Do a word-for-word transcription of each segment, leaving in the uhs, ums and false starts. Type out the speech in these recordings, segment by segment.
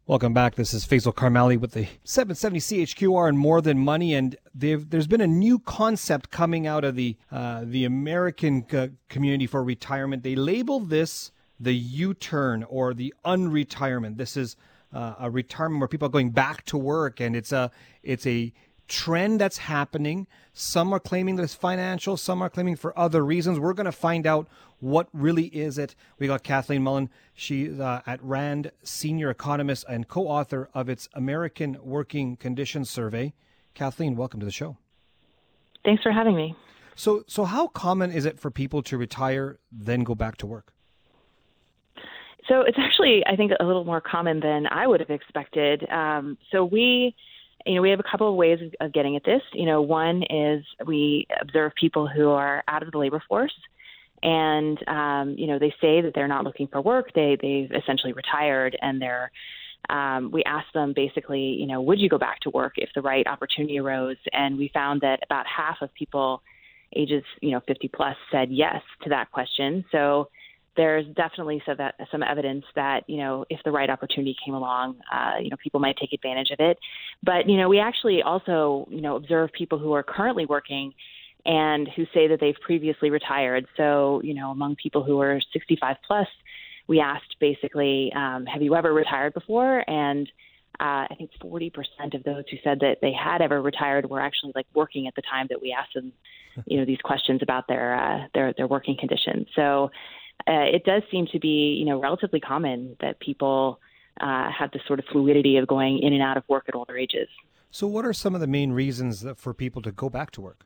Welcome back. This is Faisal Karmali with the seven seventy C H Q R and More Than Money. And there's been a new concept coming out of the uh, the American uh, community for retirement. They label this the U-turn or the unretirement. This is uh, a retirement where people are going back to work, and it's a it's a trend that's happening. Some are claiming that it's financial, some are claiming for other reasons. We're going to find out what really is it. We got Kathleen Mullen. She's uh, at RAND, senior economist and co-author of its American Working Conditions Survey. Kathleen, welcome to the show. Thanks for having me. So, so how common is it for people to retire, then go back to work? So it's actually, I think, a little more common than I would have expected. Um, so we, you know, we have a couple of ways of, of getting at this. You know, one is we observe people who are out of the labor force, and um, you know, they say that they're not looking for work. They they've essentially retired, and they're. Um, we asked them basically, you know, would you go back to work if the right opportunity arose? And we found that about half of people ages, you know, fifty plus said yes to that question. So there's definitely so that, some evidence that, you know, if the right opportunity came along, uh, you know, people might take advantage of it. But, you know, we actually also, you know, observe people who are currently working and who say that they've previously retired. So, you know, among people who are sixty-five plus, we asked basically, um, have you ever retired before? And uh, I think forty percent of those who said that they had ever retired were actually like working at the time that we asked them, you know, these questions about their uh, their their working conditions. So uh, it does seem to be, you know, relatively common that people uh, have this sort of fluidity of going in and out of work at older ages. So what are some of the main reasons that for people to go back to work?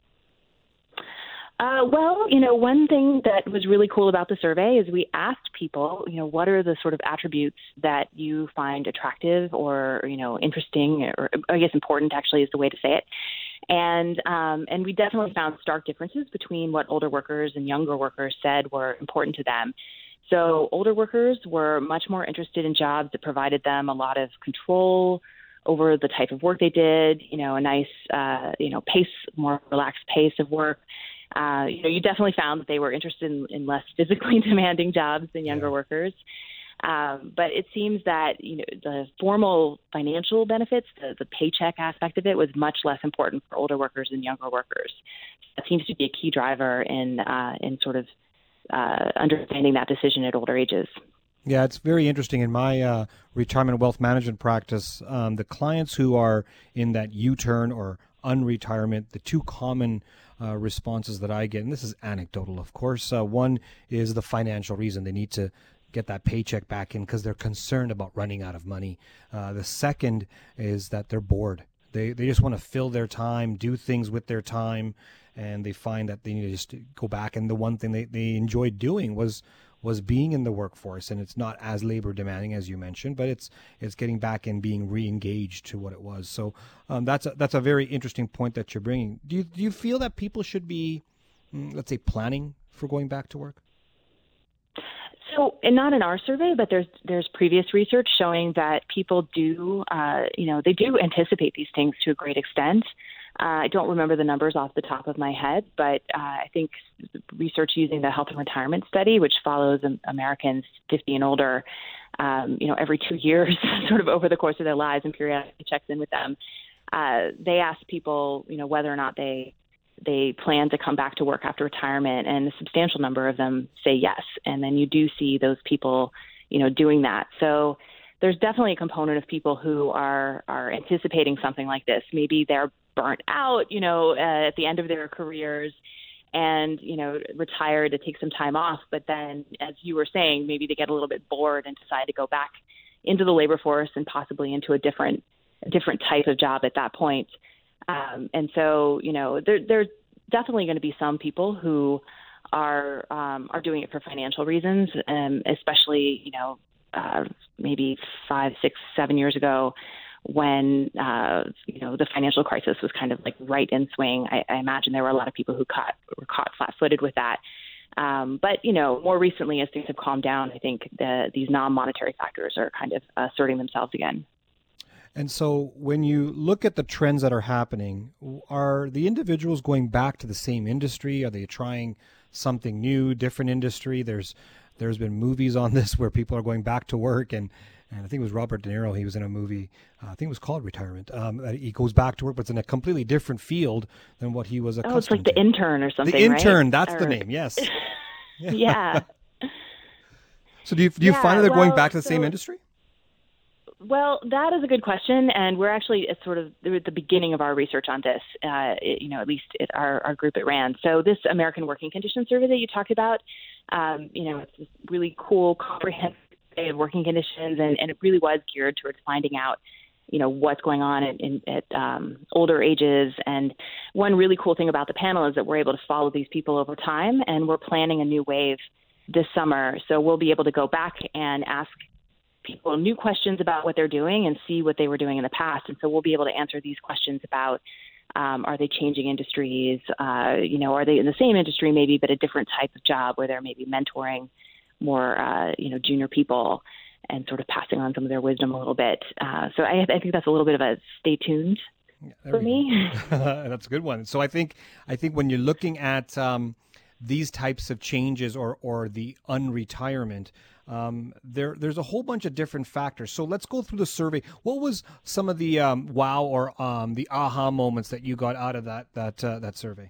Uh, well, you know, one thing that was really cool about the survey is we asked people, you know, what are the sort of attributes that you find attractive or, you know, interesting, or I guess important actually is the way to say it. And um, and we definitely found stark differences between what older workers and younger workers said were important to them. So older workers were much more interested in jobs that provided them a lot of control over the type of work they did, you know, a nice, uh, you know, pace, more relaxed pace of work. Uh, you know, you definitely found that they were interested in, in less physically demanding jobs than younger yeah. workers. Um, but it seems that, you know, the formal financial benefits, the, the paycheck aspect of it was much less important for older workers than younger workers. That seems to be a key driver in, uh, in sort of uh, understanding that decision at older ages. Yeah, it's very interesting. In my uh, retirement wealth management practice, um, the clients who are in that U-turn or unretirement, the two common uh, responses that I get, and this is anecdotal, of course, uh, one is the financial reason. They need to get that paycheck back in because they're concerned about running out of money. Uh, the second is that they're bored. They they just want to fill their time, do things with their time, and they find that they need to just go back. And the one thing they, they enjoyed doing was was being in the workforce, and it's not as labor demanding as you mentioned, but it's it's getting back and being re-engaged to what it was. So um, that's a, that's a very interesting point that you're bringing. Do you do you feel that people should be, let's say, planning for going back to work? So, and not in our survey, but there's there's previous research showing that people do, uh, you know, they do anticipate these things to a great extent. Uh, I don't remember the numbers off the top of my head, but uh, I think research using the Health and Retirement Study, which follows Americans fifty and older, um, you know, every two years, sort of over the course of their lives, and periodically checks in with them. Uh, they ask people, you know, whether or not they they plan to come back to work after retirement, and a substantial number of them say yes. And then you do see those people, you know, doing that. So there's definitely a component of people who are are anticipating something like this. Maybe they're burnt out, you know, uh, at the end of their careers and, you know, retire to take some time off. But then, as you were saying, maybe they get a little bit bored and decide to go back into the labor force and possibly into a different, a different type of job at that point. Um, and so, you know, there, there's definitely going to be some people who are um, are doing it for financial reasons, um, especially, you know, uh, maybe five, six, seven years ago, when, uh, you know, the financial crisis was kind of like right in swing. I, I imagine there were a lot of people who caught, were caught flat-footed with that. Um, but, you know, more recently, as things have calmed down, I think the, these non-monetary factors are kind of asserting themselves again. And so when you look at the trends that are happening, are the individuals going back to the same industry? Are they trying something new, different industry? There's there's been movies on this where people are going back to work and and I think it was Robert De Niro. He was in a movie, uh, I think it was called Retirement. Um, that he goes back to work, but it's in a completely different field than what he was accustomed to. Oh, it's like to. The Intern or something, The Intern, right? that's or... the name, yes. Yeah. So do you, do you yeah, find that they're well, going back to the so, same industry? Well, that is a good question, and we're actually at sort of at the beginning of our research on this, uh, it, you know, at least at our, our group at RAND. So this American Working Conditions survey that you talked about, um, you know, it's this really cool, comprehensive survey of working conditions, and, and it really was geared towards finding out, you know, what's going on in, in, at um, older ages. And one really cool thing about the panel is that we're able to follow these people over time, and we're planning a new wave this summer. So we'll be able to go back and ask people new questions about what they're doing and see what they were doing in the past. And so we'll be able to answer these questions about, um, are they changing industries? Uh, you know, are they in the same industry maybe, but a different type of job where they're maybe mentoring more, uh, you know, junior people and sort of passing on some of their wisdom a little bit. Uh, so I, I think that's a little bit of a stay tuned yeah, for me. That's a good one. So I think, I think when you're looking at um, these types of changes or, or the unretirement, Um, there, there's a whole bunch of different factors. So let's go through the survey. What was some of the um, wow or um, the aha moments that you got out of that that uh, that survey?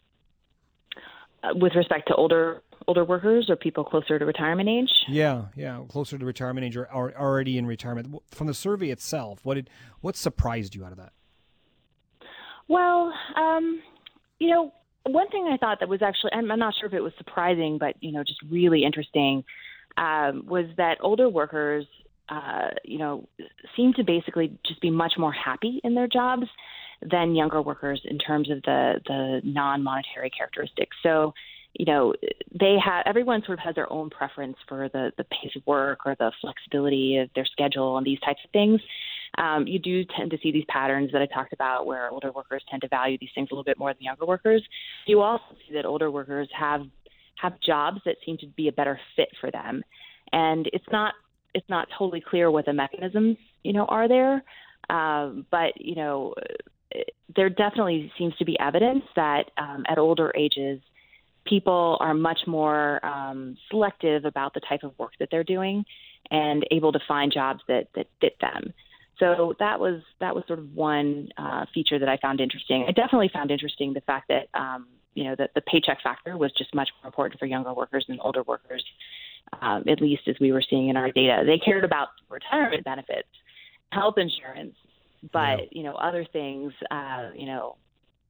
Uh, with respect to older older workers or people closer to retirement age? Yeah, yeah, closer to retirement age or, or already in retirement. From the survey itself, what did what surprised you out of that? Well, um, you know, one thing I thought that was actually, I'm, I'm not sure if it was surprising, but you know, just really interesting. Um, was that older workers, uh, you know, seem to basically just be much more happy in their jobs than younger workers in terms of the, the non-monetary characteristics. So, you know, they have, everyone sort of has their own preference for the, the pace of work or the flexibility of their schedule and these types of things. Um, you do tend to see these patterns that I talked about where older workers tend to value these things a little bit more than younger workers. You also see that older workers have have jobs that seem to be a better fit for them. And it's not it's not totally clear what the mechanisms, you know, are there. Um, but, you know, there definitely seems to be evidence that um, at older ages, people are much more um, selective about the type of work that they're doing and able to find jobs that, that fit them. So that was that was sort of one uh, feature that I found interesting. I definitely found interesting the fact that, um, you know, that the paycheck factor was just much more important for younger workers than older workers, um, at least as we were seeing in our data. They cared about retirement benefits, health insurance, but, yeah. you know, other things, uh, you know,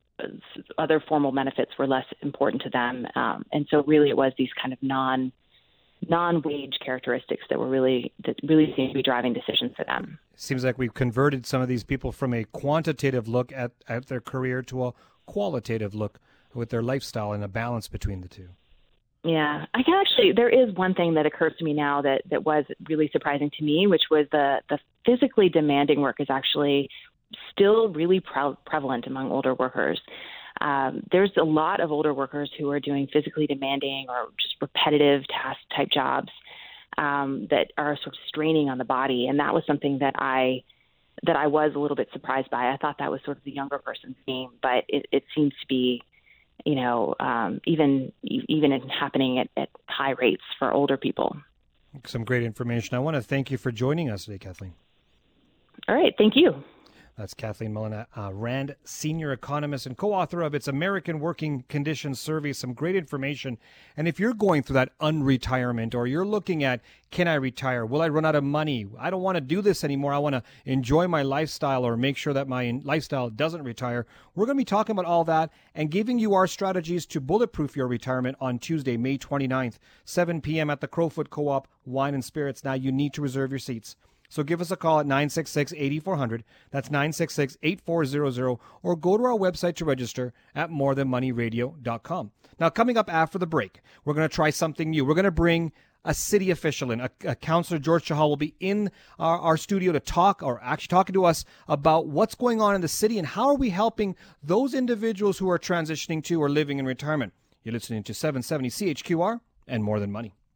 other formal benefits were less important to them. Um, and so really it was these kind of non non-wage characteristics that were really that really seem to be driving decisions for them. Seems like we've converted some of these people from a quantitative look at, at their career to a qualitative look with their lifestyle and a balance between the two. Yeah, I can actually, there is one thing that occurs to me now that, that was really surprising to me, which was the, the physically demanding work is actually still really pre- prevalent among older workers. Um, there's a lot of older workers who are doing physically demanding or just repetitive task type jobs um, that are sort of straining on the body. And that was something that I that I was a little bit surprised by. I thought that was sort of the younger person's theme, but it, it seems to be, you know, um, even even in happening at, at high rates for older people. Some great information. I want to thank you for joining us today, Kathleen. All right. Thank you. That's Kathleen Mullen, uh, RAND senior economist and co-author of its American Working Conditions Survey. Some great information. And if you're going through that unretirement or you're looking at, can I retire? Will I run out of money? I don't want to do this anymore. I want to enjoy my lifestyle or make sure that my lifestyle doesn't retire. We're going to be talking about all that and giving you our strategies to bulletproof your retirement on Tuesday, May twenty-ninth, seven p.m. at the Crowfoot Co-op Wine and Spirits. Now you need to reserve your seats. So give us a call at nine six six, eight four zero zero. That's nine six six, eight four zero zero. Or go to our website to register at more than money radio dot com. Now, coming up after the break, we're going to try something new. We're going to bring a city official in. A, a Councillor George Chahal will be in our, our studio to talk, or actually talking to us about what's going on in the city and how are we helping those individuals who are transitioning to or living in retirement. You're listening to seven seventy C H Q R and More Than Money.